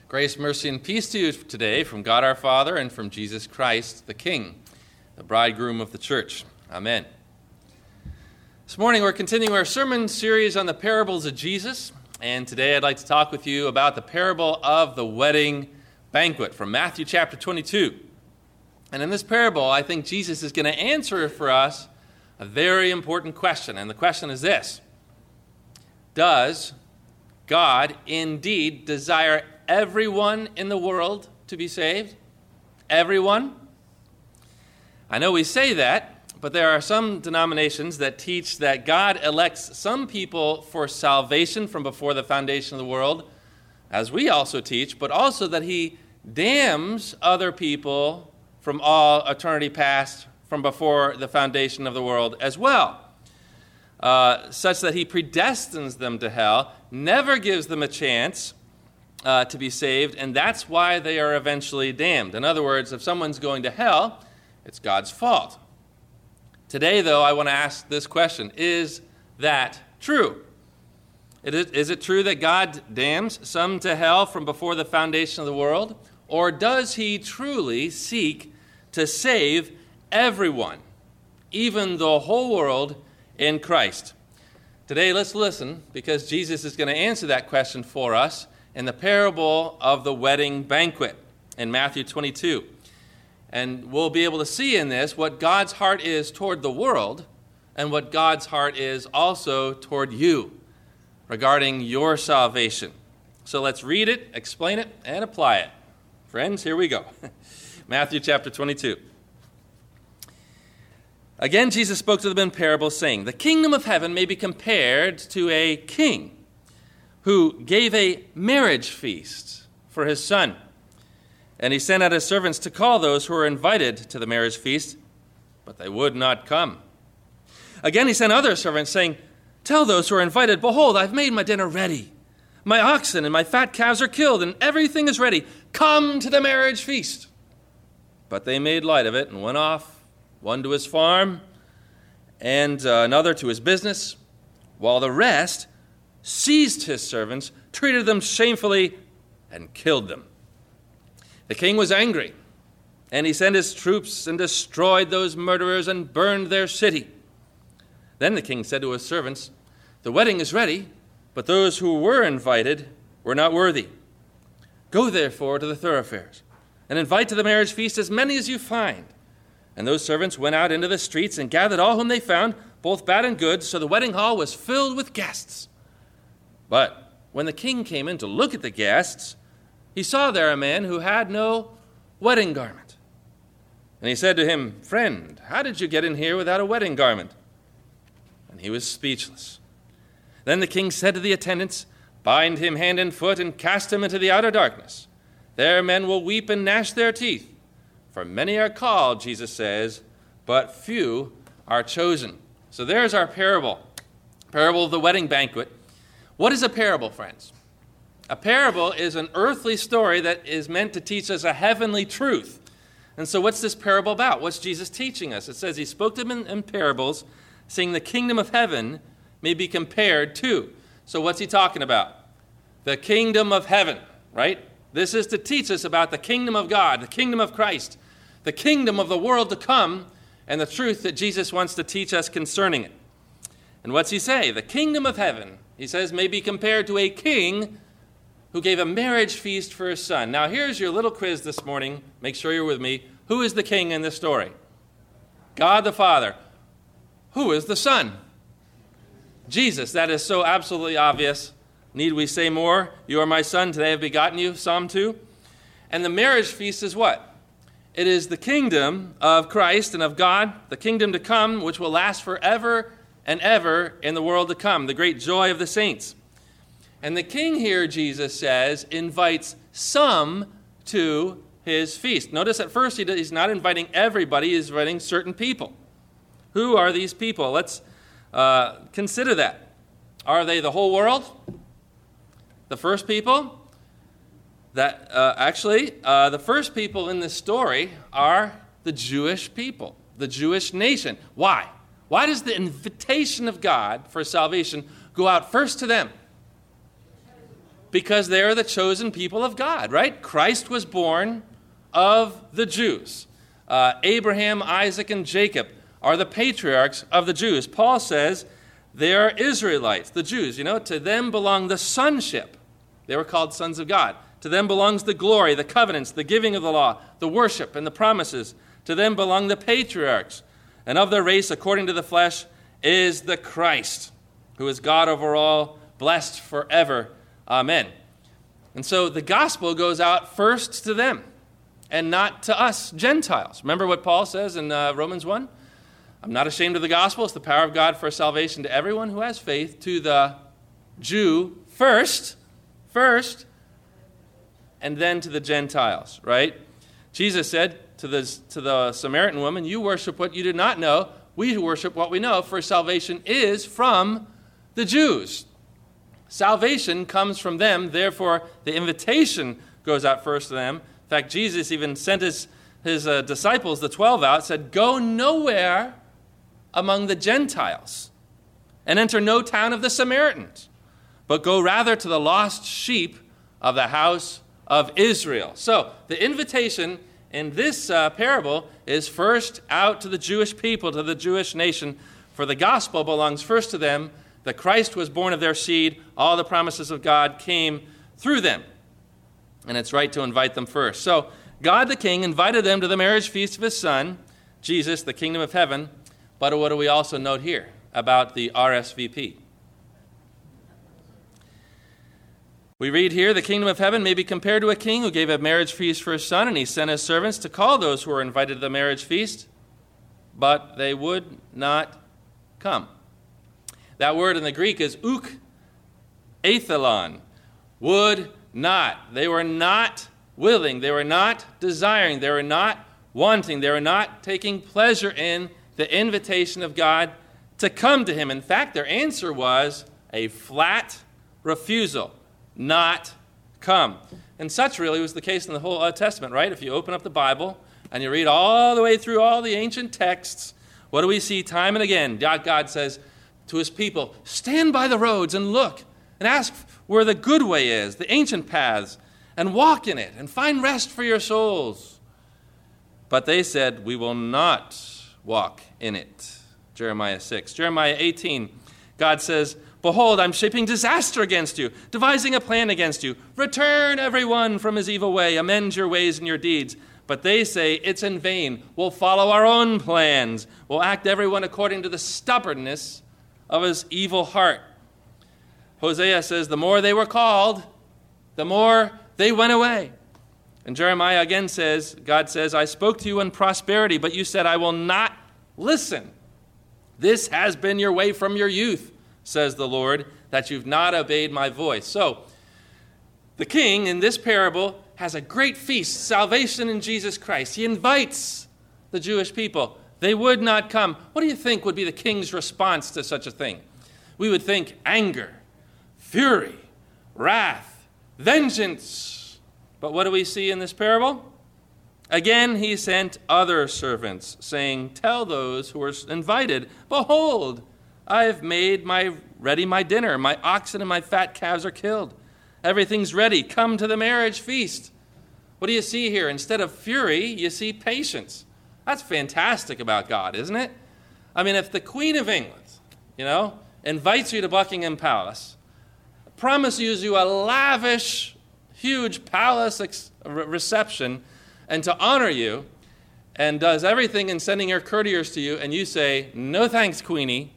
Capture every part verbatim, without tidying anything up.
Grace, mercy, and peace to you today from God our Father and from Jesus Christ, the King, the bridegroom of the church. Amen. This morning we're continuing our sermon series on the parables of Jesus, and today I'd like to talk with you about the parable of the wedding banquet from Matthew chapter twenty-two. And in this parable, I think Jesus is going to answer for us a very important question, and the question is this: does God indeed desire everyone in the world to be saved? Everyone? I know we say that, but there are some denominations that teach that God elects some people for salvation from before the foundation of the world, as we also teach, but also that he damns other people from all eternity past, from before the foundation of the world as well, uh, such that he predestines them to hell, never gives them a chance Uh, to be saved, and that's why they are eventually damned. In other words, if someone's going to hell, it's God's fault. Today, though, I want to ask this question: is that true? It is, is it true that God damns some to hell from before the foundation of the world? Or does he truly seek to save everyone, even the whole world in Christ? Today, let's listen, because Jesus is going to answer that question for us in the parable of the wedding banquet in Matthew twenty-two. And we'll be able to see in this what God's heart is toward the world and what God's heart is also toward you regarding your salvation. So let's read it, explain it, and apply it. Friends, here we go. Matthew chapter twenty-two. Again, Jesus spoke to them in parables, saying, "The kingdom of heaven may be compared to a king who gave a marriage feast for his son. And he sent out his servants to call those who were invited to the marriage feast, but they would not come. Again, he sent other servants, saying, 'Tell those who are invited, behold, I've made my dinner ready. My oxen and my fat calves are killed, and everything is ready. Come to the marriage feast.' But they made light of it and went off, one to his farm, and uh, another to his business, while the rest seized his servants, treated them shamefully, and killed them. The king was angry, and he sent his troops and destroyed those murderers and burned their city. Then the king said to his servants, 'The wedding is ready, but those who were invited were not worthy. Go therefore to the thoroughfares, and invite to the marriage feast as many as you find.' And those servants went out into the streets and gathered all whom they found, both bad and good, so the wedding hall was filled with guests. But when the king came in to look at the guests, he saw there a man who had no wedding garment. And he said to him, 'Friend, how did you get in here without a wedding garment?' And he was speechless. Then the king said to the attendants, 'Bind him hand and foot and cast him into the outer darkness. There men will weep and gnash their teeth. For many are called,' Jesus says, 'but few are chosen.'" So there's our parable, parable of the wedding banquet. What is a parable, friends? A parable is an earthly story that is meant to teach us a heavenly truth. And so what's this parable about? What's Jesus teaching us? It says he spoke to them in, in parables, saying the kingdom of heaven may be compared to. So what's he talking about? The kingdom of heaven, right? This is to teach us about the kingdom of God, the kingdom of Christ, the kingdom of the world to come, and the truth that Jesus wants to teach us concerning it. And what's he say? The kingdom of heaven, he says, may be compared to a king who gave a marriage feast for his son. Now, here's your little quiz this morning. Make sure you're with me. Who is the king in this story? God the Father. Who is the Son? Jesus. That is so absolutely obvious. Need we say more? You are my son, today I have begotten you, Psalm two. And the marriage feast is what? It is the kingdom of Christ and of God, the kingdom to come, which will last forever and ever in the world to come, the great joy of the saints. And the king here, Jesus says, invites some to his feast. Notice at first he's not inviting everybody, he's inviting certain people. Who are these people? Let's uh, consider that. Are they the whole world? The first people? That uh, actually, uh, the first people in this story are the Jewish people, the Jewish nation. Why? Why does the invitation of God for salvation go out first to them? because they are the chosen people of God, right? Christ was born of the Jews. Uh, Abraham, Isaac, and Jacob are the patriarchs of the Jews. Paul says they are Israelites, the Jews. You know, to them belong the sonship. They were called sons of God. To them belongs the glory, the covenants, the giving of the law, the worship, and the promises. To them belong the patriarchs. And of their race, according to the flesh, is the Christ, who is God over all, blessed forever. Amen. And so the gospel goes out first to them and not to us Gentiles. Remember what Paul says in uh, Romans one? I'm not ashamed of the gospel. It's the power of God for salvation to everyone who has faith, to the Jew first, first, and then to the Gentiles, right? Jesus said to the, to the Samaritan woman, you worship what you do not know. We worship what we know, for salvation is from the Jews. Salvation comes from them, therefore the invitation goes out first to them. In fact, Jesus even sent his, his uh, disciples, the twelve, out, said, go nowhere among the Gentiles and enter no town of the Samaritans, but go rather to the lost sheep of the house of Israel. So the invitation in this uh, parable is first out to the Jewish people, to the Jewish nation, for the gospel belongs first to them. That Christ was born of their seed. All the promises of God came through them. And it's right to invite them first. So God the King invited them to the marriage feast of his Son, Jesus, the kingdom of heaven. But what do we also note here about the R S V P? We read here, the kingdom of heaven may be compared to a king who gave a marriage feast for his son, and he sent his servants to call those who were invited to the marriage feast, but they would not come. That word in the Greek is uk athelon, would not. They were not willing. They were not desiring. They were not wanting. They were not taking pleasure in the invitation of God to come to him. In fact, their answer was a flat refusal, not come. And such really was the case in the whole Old Testament, right? If you open up the Bible and you read all the way through all the ancient texts, what do we see time and again? God says to his people, stand by the roads and look and ask where the good way is, the ancient paths, and walk in it and find rest for your souls. But they said, we will not walk in it. Jeremiah six. Jeremiah eighteen, God says, behold, I'm shaping disaster against you, devising a plan against you. Return everyone from his evil way, amend your ways and your deeds. But they say, it's in vain. We'll follow our own plans. We'll act everyone according to the stubbornness of his evil heart. Hosea says, the more they were called, the more they went away. And Jeremiah again says, God says, I spoke to you in prosperity, but you said, I will not listen. This has been your way from your youth, says the Lord, that you've not obeyed my voice. So, the king in this parable has a great feast, salvation in Jesus Christ. He invites the Jewish people. They would not come. What do you think would be the king's response to such a thing? We would think anger, fury, wrath, vengeance. But what do we see in this parable? Again, he sent other servants, saying, tell those who are invited, behold, I have made my ready my dinner. My oxen and my fat calves are killed. Everything's ready. Come to the marriage feast. What do you see here? Instead of fury, you see patience. That's fantastic about God, isn't it? I mean, if the Queen of England, you know, invites you to Buckingham Palace, promises you a lavish, huge palace ex- reception, and to honor you, and does everything in sending her courtiers to you, and you say, no thanks, Queenie,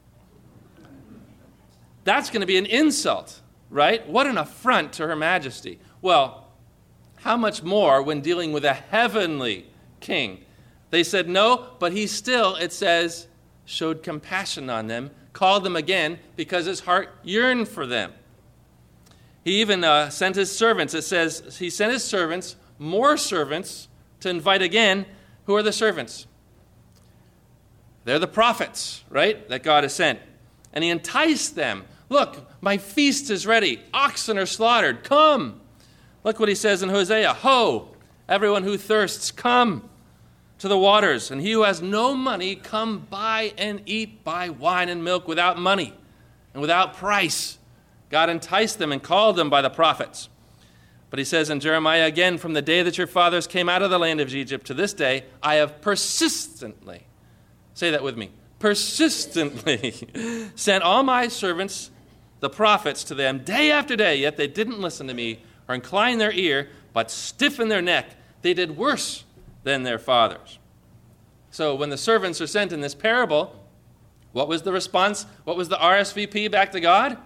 that's going to be an insult, right? What an affront to Her Majesty. Well, how much more when dealing with a heavenly king? They said no, but he still, it says, showed compassion on them, called them again because his heart yearned for them. He even uh, sent his servants. It says he sent his servants, more servants, to invite again. Who are the servants? They're the prophets, right, that God has sent. And he enticed them. Look, my feast is ready. Oxen are slaughtered. Come. Look what he says in Hosea. Ho, everyone who thirsts, come to the waters. And he who has no money, come buy and eat, buy wine and milk without money and without price. God enticed them and called them by the prophets. But he says in Jeremiah again, from the day that your fathers came out of the land of Egypt to this day, I have persistently, say that with me, persistently sent all my servants, the prophets, to them day after day, yet they didn't listen to me or incline their ear, but stiffened their neck. They did worse than their fathers. So when the servants are sent in this parable, what was the response? What was the R S V P back to God?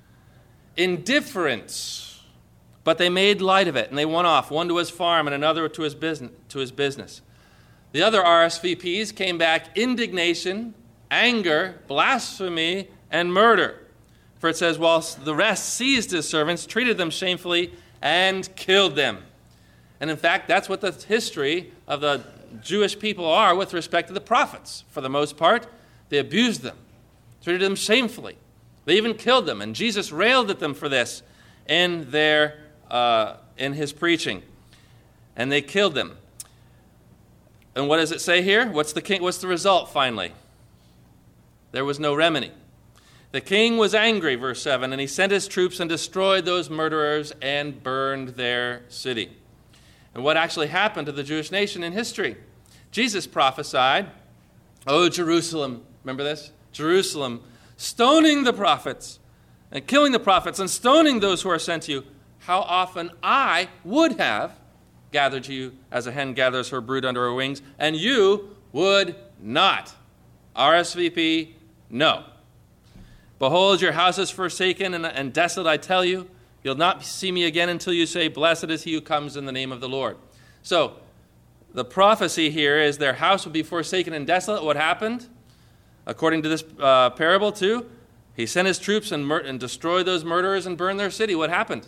Indifference. But they made light of it, and they went off, one to his farm and another to his business. To his business. The other R S V Ps came back indignation, anger, blasphemy, and murder. For it says, whilst the rest seized his servants, treated them shamefully, and killed them. And in fact, that's what the history of the Jewish people are with respect to the prophets. For the most part, they abused them, treated them shamefully. They even killed them, and Jesus railed at them for this in their uh, in his preaching. And they killed them. And what does it say here? What's the king? What's the result finally? There was no remedy. The king was angry, verse seven, and he sent his troops and destroyed those murderers and burned their city. And what actually happened to the Jewish nation in history? Jesus prophesied, "Oh, Jerusalem," remember this? Jerusalem, stoning the prophets and killing the prophets and stoning those who are sent to you. How often I would have gathered to you as a hen gathers her brood under her wings, and you would not. R S V P, no. Behold, your house is forsaken and, and desolate, I tell you. You'll not see me again until you say, blessed is he who comes in the name of the Lord. So, the prophecy here is their house will be forsaken and desolate. What happened? According to this uh, parable too, he sent his troops and, mur- and destroyed those murderers and burned their city. What happened?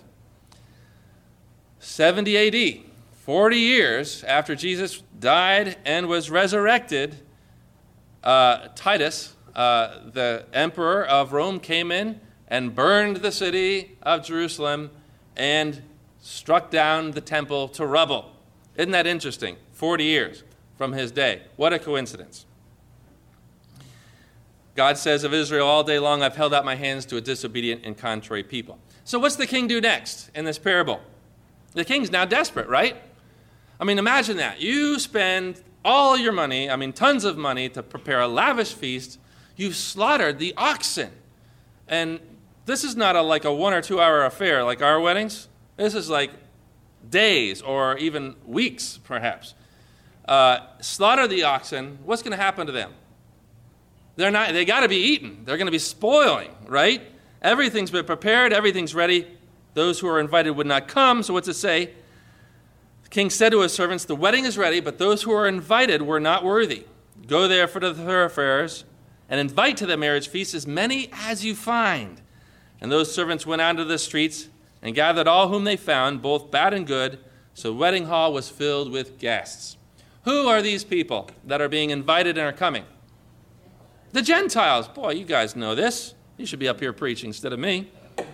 seventy A D, forty years after Jesus died and was resurrected, uh, Titus, uh, the emperor of Rome, came in and burned the city of Jerusalem and struck down the temple to rubble. Isn't that interesting? forty years from his day. What a coincidence. God says of Israel, all day long I've held out my hands to a disobedient and contrary people. So what's the king do next in this parable? The king's now desperate, right? I mean, imagine that. You spend all your money, I mean, tons of money to prepare a lavish feast. You've slaughtered the oxen. And this is not a, like a one or two hour affair like our weddings. This is like days or even weeks, perhaps. Uh, slaughter the oxen. What's going to happen to them? They're not. They got to be eaten. They're going to be spoiling, right? Everything's been prepared. Everything's ready. Those who are invited would not come. So what's it say? The king said to his servants, the wedding is ready, but those who are invited were not worthy. Go therefore to the thoroughfares and invite to the marriage feast as many as you find. And those servants went out into the streets and gathered all whom they found, both bad and good. So the wedding hall was filled with guests. Who are these people that are being invited and are coming? The Gentiles. Boy, you guys know this. You should be up here preaching instead of me.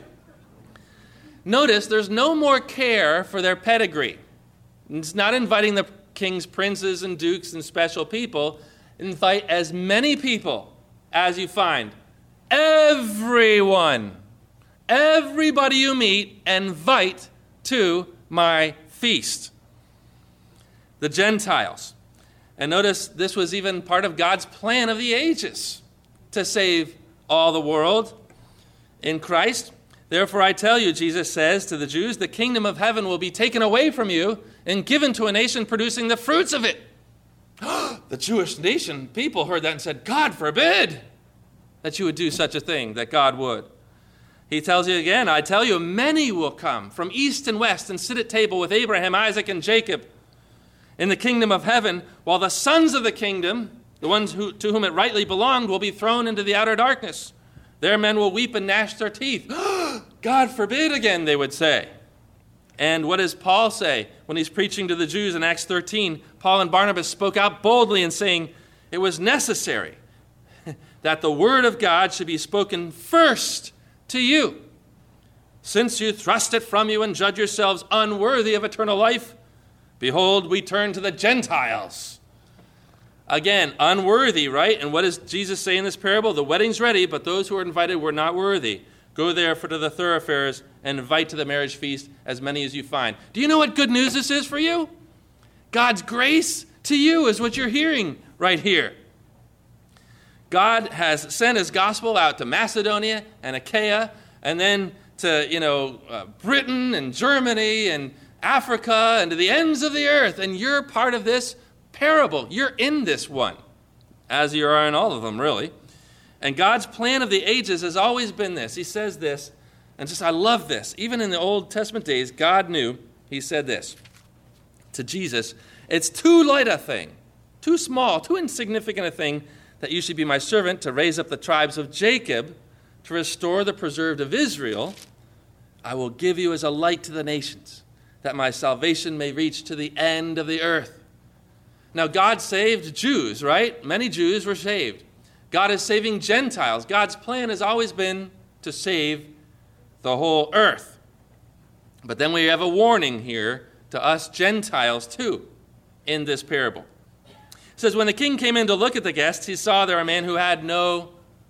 Notice there's no more care for their pedigree. It's not inviting the king's princes and dukes and special people. Invite as many people as you find. Everyone. Everybody you meet, invite to my feast. The Gentiles. And notice this was even part of God's plan of the ages to save all the world in Christ. Therefore I tell you, Jesus says to the Jews, the kingdom of heaven will be taken away from you and given to a nation producing the fruits of it. The Jewish nation people heard that and said, God forbid that you would do such a thing, that God would. He tells you again, I tell you, many will come from east and west and sit at table with Abraham, Isaac, and Jacob in the kingdom of heaven, while the sons of the kingdom, the ones who, to whom it rightly belonged, will be thrown into the outer darkness. There men will weep and gnash their teeth. God forbid again, they would say. And what does Paul say when he's preaching to the Jews in Acts thirteen? Paul and Barnabas spoke out boldly in saying it was necessary that the word of God should be spoken first to you. Since you thrust it from you and judge yourselves unworthy of eternal life, behold, we turn to the Gentiles. Again, unworthy, right? And what does Jesus say in this parable? The wedding's ready, but those who are invited were not worthy. Go therefore to the thoroughfares and invite to the marriage feast as many as you find. Do you know what good news this is for you? God's grace to you is what you're hearing right here. God has sent his gospel out to Macedonia and Achaia, and then to, you know, uh, Britain and Germany and Africa and to the ends of the earth. And you're part of this parable. You're in this one, as you are in all of them, really. And God's plan of the ages has always been this. He says this, and just I love this. Even in the Old Testament days, God knew, he said this to Jesus, it's too light a thing, too small, too insignificant a thing that you should be my servant to raise up the tribes of Jacob, to restore the preserved of Israel. I will give you as a light to the nations, that my salvation may reach to the end of the earth. Now, God saved Jews, right? Many Jews were saved. God is saving Gentiles. God's plan has always been to save the whole earth. But then we have a warning here to us Gentiles too in this parable. It says, when the king came in to look at the guests, he saw there a man who had no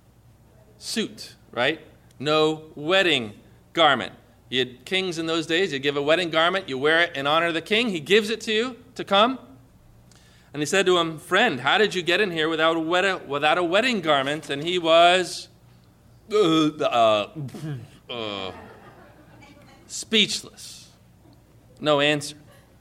suit, right? No wedding garment. You had kings in those days. You give a wedding garment. You wear it in honor of the king. He gives it to you to come. And he said to him, friend, how did you get in here without a, wed- without a wedding garment? And he was uh, uh, uh, speechless. No answer.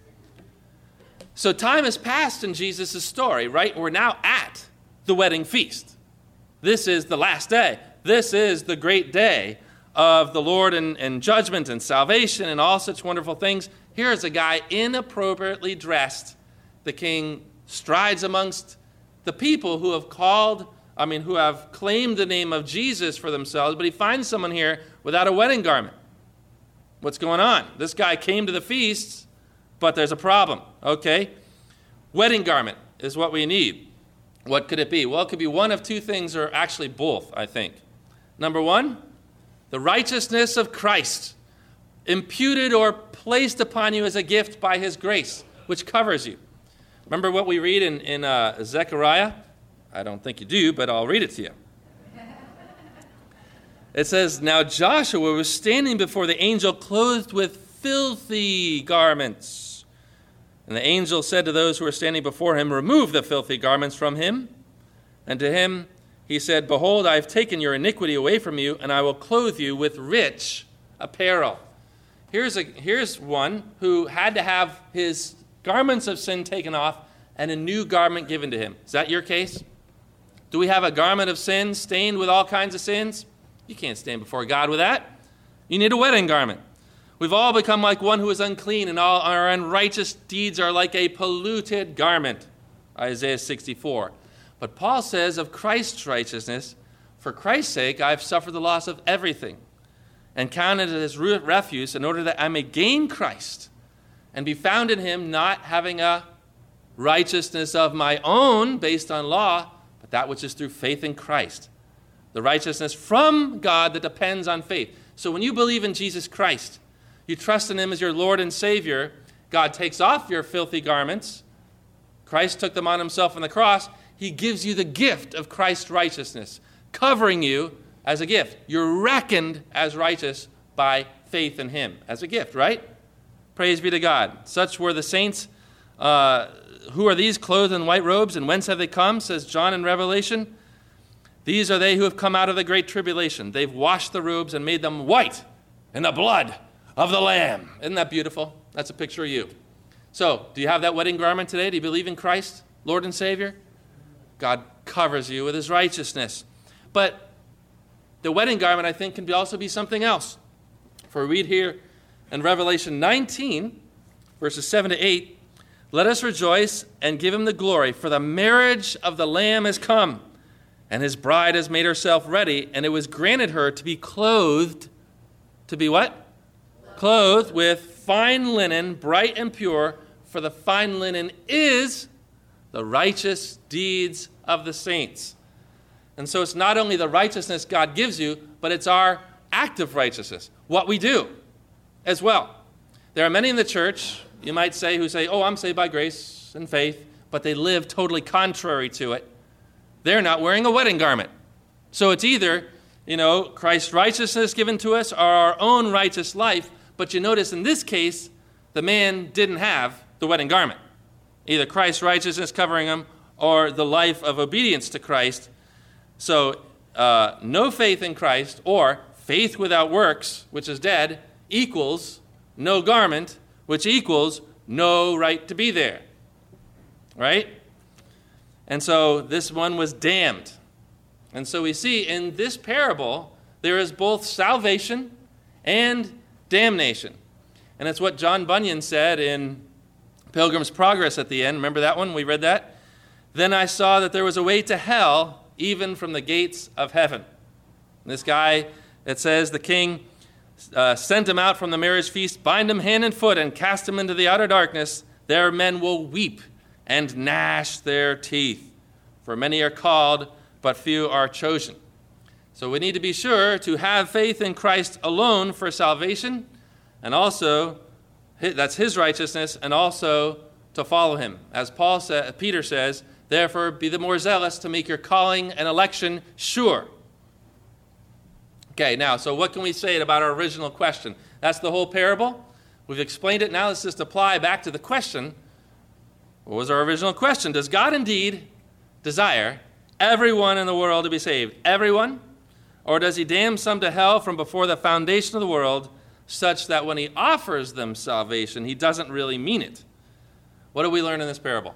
So time has passed in Jesus' story, right? We're now at the wedding feast. This is the last day. This is the great day of the Lord and, and judgment and salvation and all such wonderful things. Here is a guy inappropriately dressed. The king strides amongst the people who have called, I mean, who have claimed the name of Jesus for themselves, but he finds someone here without a wedding garment. What's going on? This guy came to the feasts, but there's a problem. Okay, wedding garment is what we need. What could it be? Well, it could be one of two things, or actually both, I think. Number one, the righteousness of Christ, imputed or placed upon you as a gift by his grace, which covers you. Remember what we read in, in uh, Zechariah? I don't think you do, but I'll read it to you. It says, now Joshua was standing before the angel clothed with filthy garments. And the angel said to those who were standing before him, remove the filthy garments from him. And to him he said, behold, I have taken your iniquity away from you, and I will clothe you with rich apparel. Here's, a, here's one who had to have his garments of sin taken off and a new garment given to him. Is that your case? Do we have a garment of sin stained with all kinds of sins? You can't stand before God with that. You need a wedding garment. We've all become like one who is unclean, and all our unrighteous deeds are like a polluted garment. Isaiah sixty-four. But Paul says of Christ's righteousness, for Christ's sake I have suffered the loss of everything, and counted it as refuse in order that I may gain Christ, and be found in him, not having a righteousness of my own based on law, but that which is through faith in Christ. The righteousness from God that depends on faith. So when you believe in Jesus Christ, you trust in him as your Lord and Savior, God takes off your filthy garments. Christ took them on himself on the cross. He gives you the gift of Christ's righteousness, covering you as a gift. You're reckoned as righteous by faith in him as a gift, right? Praise be to God. Such were the saints. Uh, who are these clothed in white robes, and whence have they come, says John in Revelation? These are they who have come out of the great tribulation. They've washed the robes and made them white in the blood of the Lamb. Isn't that beautiful? That's a picture of you. So, do you have that wedding garment today? Do you believe in Christ, Lord and Savior? God covers you with his righteousness. But the wedding garment, I think, can be also be something else. For we read here in Revelation nineteen, verses seven to eight, let us rejoice and give him the glory, for the marriage of the Lamb has come, and his bride has made herself ready, and it was granted her to be clothed, to be what? Clothed with fine linen, bright and pure, for the fine linen is the righteous deeds of the saints. And so it's not only the righteousness God gives you, but it's our active righteousness, what we do as well. There are many in the church, you might say, who say, oh, I'm saved by grace and faith, but they live totally contrary to it. They're not wearing a wedding garment. So it's either you know, Christ's righteousness given to us or our own righteous life. But you notice in this case, the man didn't have the wedding garment. Either Christ's righteousness covering him or the life of obedience to Christ. So uh, no faith in Christ or faith without works, which is dead, equals no garment, which equals no right to be there. Right? And so this one was damned. And so we see in this parable, there is both salvation and damnation. And it's what John Bunyan said in Pilgrim's Progress at the end. Remember that one? We read that. Then I saw that there was a way to hell, even from the gates of heaven. And this guy, it says, the king uh, sent him out from the marriage feast, bind him hand and foot, and cast him into the outer darkness. There men will weep and gnash their teeth. For many are called, but few are chosen. So we need to be sure to have faith in Christ alone for salvation, and also, that's his righteousness, and also to follow him. As Paul sa- Peter says, therefore be the more zealous to make your calling and election sure. Okay, now, so what can we say about our original question? That's the whole parable. We've explained it. Now let's just apply back to the question. What was our original question? Does God indeed desire everyone in the world to be saved? Everyone? Or does he damn some to hell from before the foundation of the world, such that when he offers them salvation, he doesn't really mean it? What do we learn in this parable?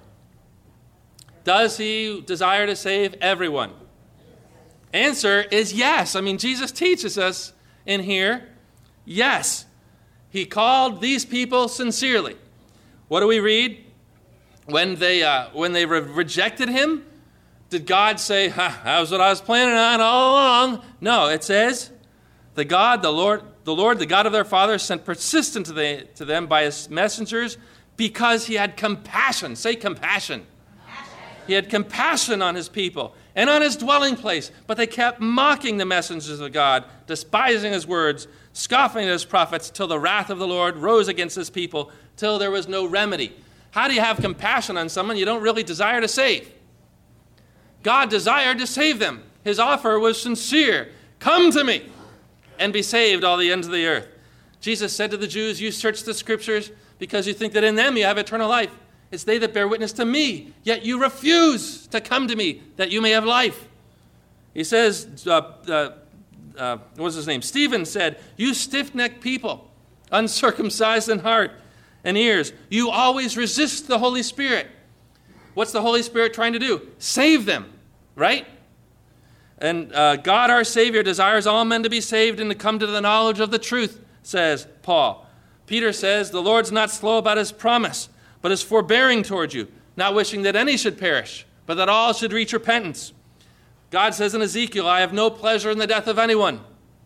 Does he desire to save everyone? Answer is yes. I mean, Jesus teaches us in here, yes. He called these people sincerely. What do we read? When they uh, when they re- rejected him, did God say, ha, that was what I was planning on all along? No, it says, the God, the Lord, the Lord, the God of their fathers, sent persistent to, the, to them by his messengers because he had compassion. Say compassion. compassion. He had compassion on his people and on his dwelling place, but they kept mocking the messengers of God, despising his words, scoffing at his prophets, till the wrath of the Lord rose against his people, till there was no remedy. How do you have compassion on someone you don't really desire to save? God desired to save them. His offer was sincere. Come to me and be saved, all the ends of the earth. Jesus said to the Jews, you search the scriptures because you think that in them you have eternal life. It's they that bear witness to me, yet you refuse to come to me that you may have life. He says, uh, uh, uh, what was his name? Stephen said, you stiff-necked people, uncircumcised in heart and ears, you always resist the Holy Spirit. What's the Holy Spirit trying to do? Save them, right? And uh, God our Savior desires all men to be saved and to come to the knowledge of the truth, says Paul. Peter says, the Lord's not slow about his promise, but is forbearing toward you, not wishing that any should perish, but that all should reach repentance. God says in Ezekiel, I have no pleasure in the death of anyone.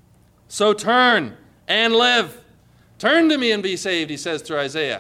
So turn and live. Turn to me and be saved, he says through Isaiah.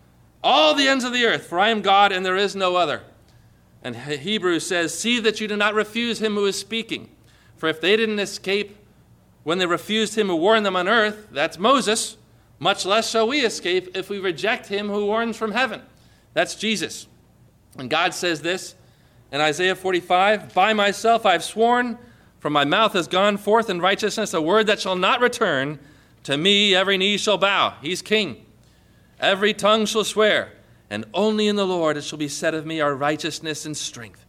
All the ends of the earth, for I am God and there is no other. And Hebrews says, see that you do not refuse him who is speaking. For if they didn't escape when they refused him who warned them on earth, that's Moses, much less shall we escape if we reject him who warns from heaven. That's Jesus. And God says this in Isaiah forty-five, by myself I've sworn, from my mouth has gone forth in righteousness a word that shall not return. To me every knee shall bow. He's king. Every tongue shall swear, and only in the Lord it shall be said of me are righteousness and strength.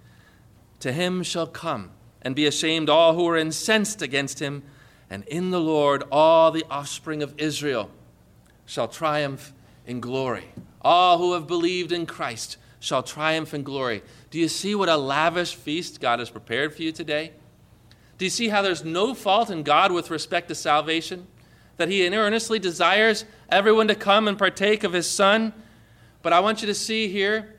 To him shall come and be ashamed all who are incensed against him, and in the Lord all the offspring of Israel shall triumph in glory. All who have believed in Christ shall triumph in glory. Do you see what a lavish feast God has prepared for you today? Do you see how there's no fault in God with respect to salvation? That he earnestly desires everyone to come and partake of his Son. But I want you to see here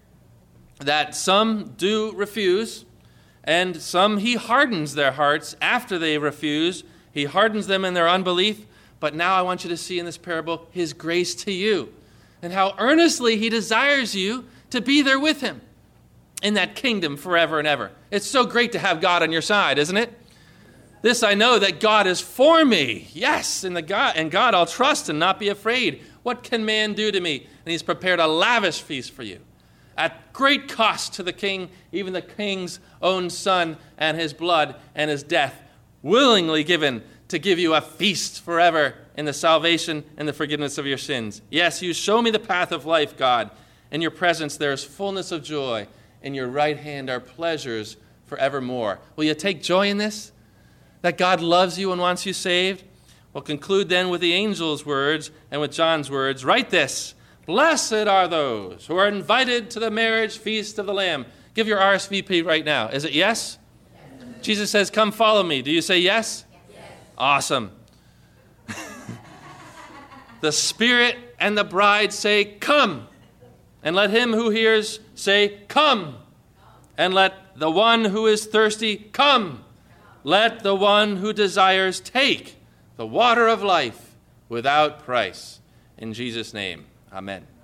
that some do refuse, and some he hardens their hearts after they refuse. He hardens them in their unbelief. But now I want you to see in this parable his grace to you, and how earnestly he desires you to be there with him in that kingdom forever and ever. It's so great to have God on your side, isn't it? This I know, that God is for me. Yes, in the God, and God I'll trust and not be afraid. What can man do to me? And he's prepared a lavish feast for you at great cost to the king, even the king's own son, and his blood and his death willingly given to give you a feast forever in the salvation and the forgiveness of your sins. Yes, you show me the path of life, God. In your presence there is fullness of joy. In your right hand are pleasures forevermore. Will you take joy in this? That God loves you and wants you saved? We'll conclude then with the angel's words and with John's words. Write this: blessed are those who are invited to the marriage feast of the Lamb. Give your R S V P right now. Is it yes? Yes. Jesus says, come follow me. Do you say yes? Yes. Awesome. The Spirit and the bride say, come. And let him who hears say, come. And let the one who is thirsty come. Let the one who desires take the water of life without price. In Jesus' name, amen.